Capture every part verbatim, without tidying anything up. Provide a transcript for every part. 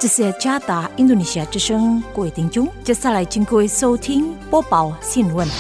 这是加拿大印度尼西亚之声，各位听众，接下来请各位收听播报新闻。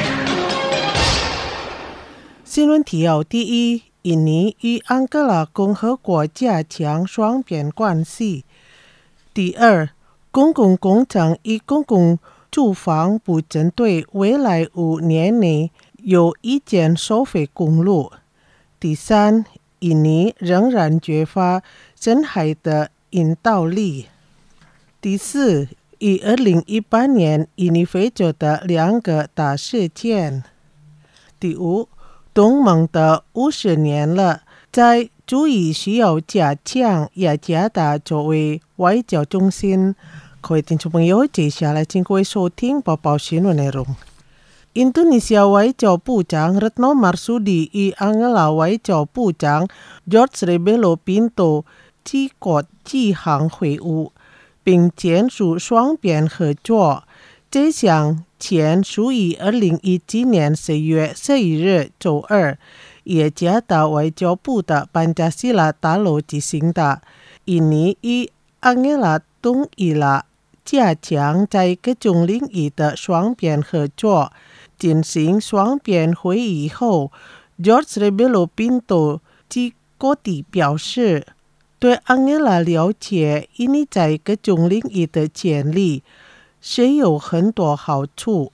新闻提要：第一，印尼与安哥拉共和国加强双边关系；第二，公共工程与公共住房部针对未来五年内有意见收费公路；第三，印尼仍然缺乏深海的引导力；第四，以二零一八年印尼非洲的两个大事件；第五，东盟的五十年了，在注意需要加强雅加达作为外交中心。各位听众朋友，接下来请各位收听播报新闻内容。印度尼西亚外交部长 Retno Marsudi 与安哥拉外交部长 Jorge Rebelo Pinto 举国际行会晤，并签署双边合作。这项签署于二零一七年十月十一日周二，雅加达外交部的班加西拉大楼举行的。印尼与安哥拉同意了加强在各种领域的双边合作。进行双边会议后 Jorge Rebelo Pinto 及各地表示，对安哥拉了解印尼在各种领域的潜力是有很多好处。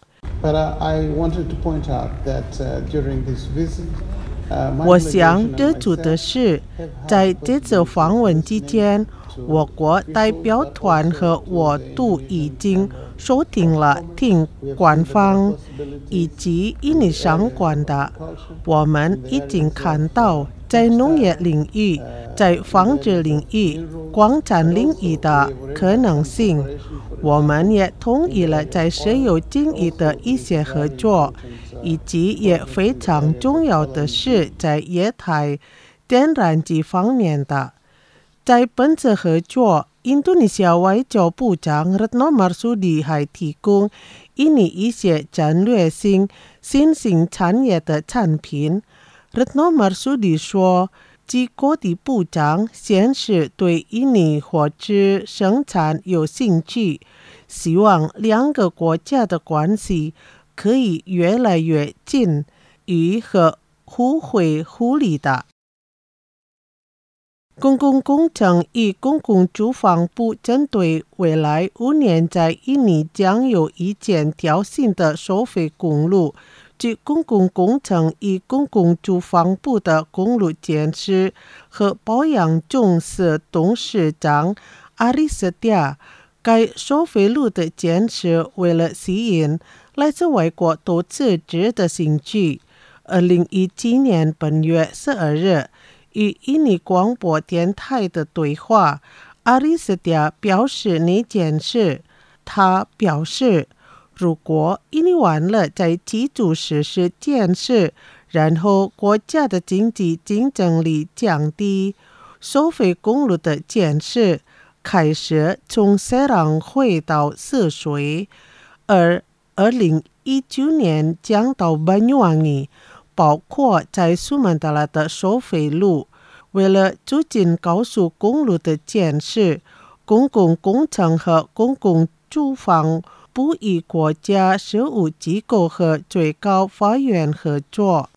我想指出的是，在这次访问期间，我国代表团和我都已经收听了听官方以及印尼相关的。我们已经看到在农业领域、在纺织领域、矿产领域的可能性。我们也同意了在石油经济的一些合作，以及也非常重要的是在液态天然气方面的。在本次合作，印度尼西亚外交部长 Retno Marsudi 还提供印尼一些战略性新兴产业的产品。Retno Marsudi 说，及各地部长显示对印尼货质生产有兴趣，希望两个国家的关系可以越来越近，与和互惠互利的。公共工程与公共住房部针对未来五年在印尼将有意见调新的收费公路及公共工程与公共住房部的公路建设和保养总司董事长阿里斯蒂亚，该收费路的建设为了吸引来自外国投资者的兴趣。二零一七年本月十二日，与印尼广播电台的对话，阿里斯蒂亚表示那件事。他表示，如果印尼完了在基础设施建设，然后国家的经济竞争力降低，收费公路的建设开始从色狼回到色水，而二零一九年将到Banyuwangi，包括在苏门答腊的收费路。为了促进高速公路的建设，公共工程和公共住房部与国家事务机构和最高法院合作。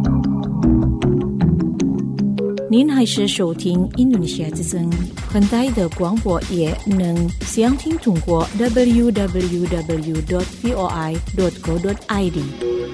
您还是收听印度尼西亚之声，很大的广播也能详听通过 double-u double-u double-u dot voi dot co dot i d。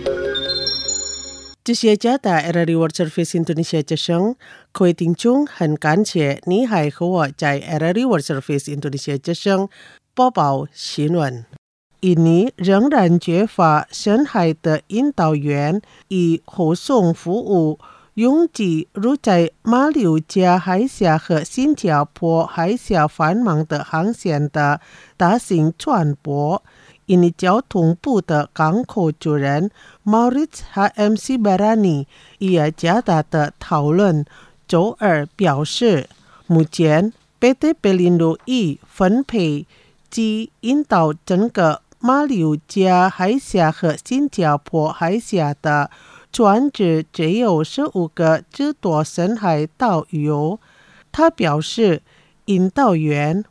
这些加拿大 R R I World Service Indonesia 之声，各位听众，很感谢你还和我在 R R I World Service Indonesia 之声播报新闻。印尼仍然缺乏深海的引导员与护送服务，拥挤如在马六甲海峡和新加坡海峡繁忙的航线的大型船舶。印尼交通部的港口主任 Maurits H M Sibarani 与雅加达的讨论周二表示，目前 P T Pelindo 已分配及引导整个马六甲海峡和新加坡海峡的船只只有十五个至多深海岛屿。他表示，引导员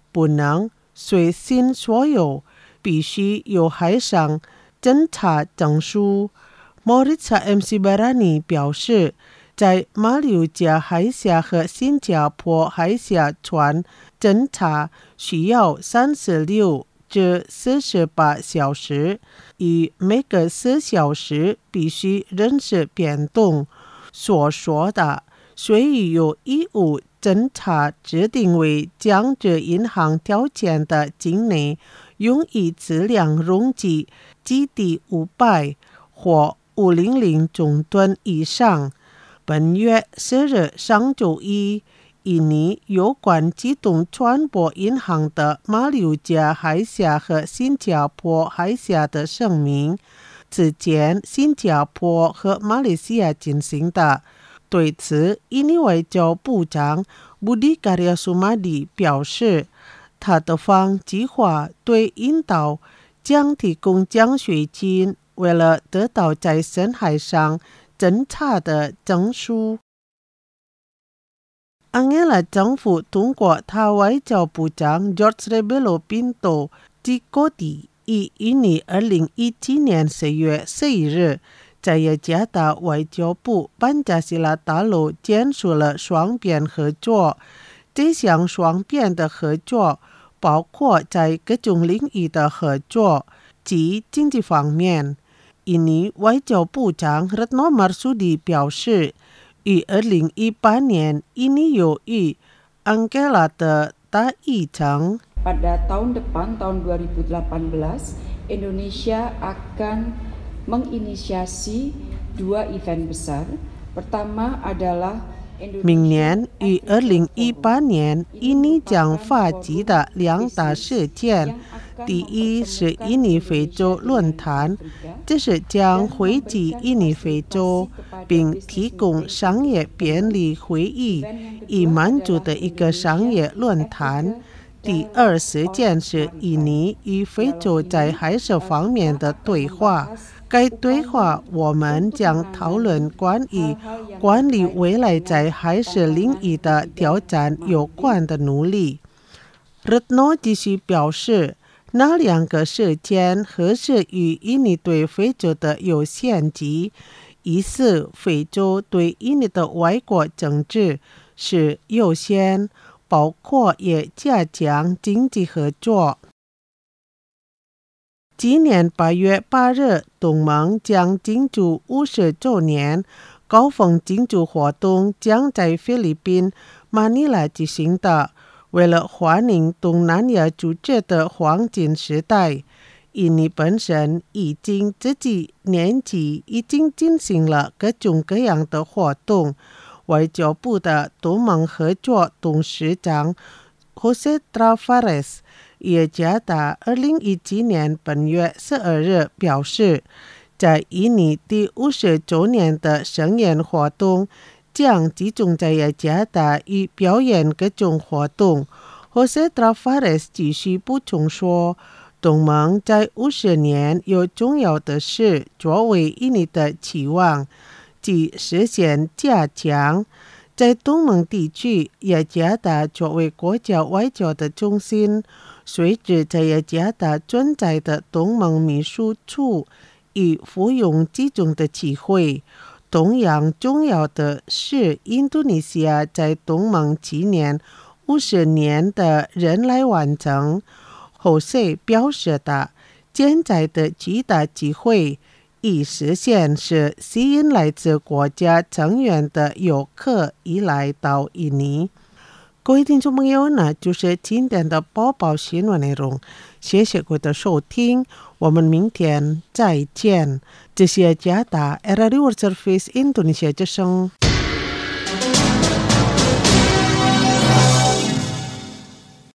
不能随心所有，必须有海上侦察证书。Moritza M C Barani 表示，在马六甲海峡和新加坡海峡船侦察需要三十六至四十八小时，以每个四小时必须人事变动。所说的水域有义务侦察指定为江浙银行条件的境内，用以质量容积基地五百或五百中吨以上。本月四日上周一，印尼有关机动船舶银行的马六甲海峡和新加坡海峡的声明，此前新加坡和马来西亚进行的。对此，印尼外交部长 Budi Karya Sumadi 表示，他的方计划对引导将提供奖学金，为了得到在深海上侦察的证书。安哥拉政府通过他外交部长 George Rebelo Pinto Cikoti 于印尼二零一七年四月十一日在雅加达外交部班加西拉大楼签署了双边合作。这项双边的合作包括在各种领域的合作及经济方面。印尼外交部长 Retno Marsudi 表示，于二零一八年印尼有与安哥拉的大议程。 Pada tahun depan, tahun dua ribu delapan belas, Indonesia akan menginisiasi dua event besar. Pertama adalah 明年于二零一八年，印尼将发起的两大事件，第一是印尼非洲论坛，这是将汇集印尼非洲，并提供商业便利会议以满足的一个商业论坛。第二事件是印尼与非洲在海事方面的对话。该对话我们将讨论关于管理未来在海事领域的挑战有关的努力。Retno 继续表示，那两个事件合适于印尼对非洲的有限级，一是非洲对印尼的外国政治是优先，包括也加强经济合作。今年八月八日，东盟将庆祝五十周年，高峰庆祝活动将在菲律宾马尼拉举行的。为了欢迎东南亚组织的黄金时代，印尼本身已经自己年纪已经进行了各种各样的活动。外交部的东盟合作董事长 Jose Trafares也加达二零一七年本月十二日表示，在印尼第五十周年的盛宴活动将集中在雅加达与表演各种活动。Jose Trafares 继续补充说，东盟在五十年有重要的事作为印尼的期望，即实现加强在东盟地区雅加达作为国家外交的中心。随着在雅加达存在的东盟秘书处与附庸集中的机会，同样重要的是印度尼西亚在东盟纪念五十年的人来完成。后世表示的现在的巨大机会以实现是吸引来自国家成员的游客一来到印尼。各位听众朋友，那就是今天的播报新闻内容，谢谢各位的收听，我们明天再见。这是雅加达 R R I World Service Indonesia之声。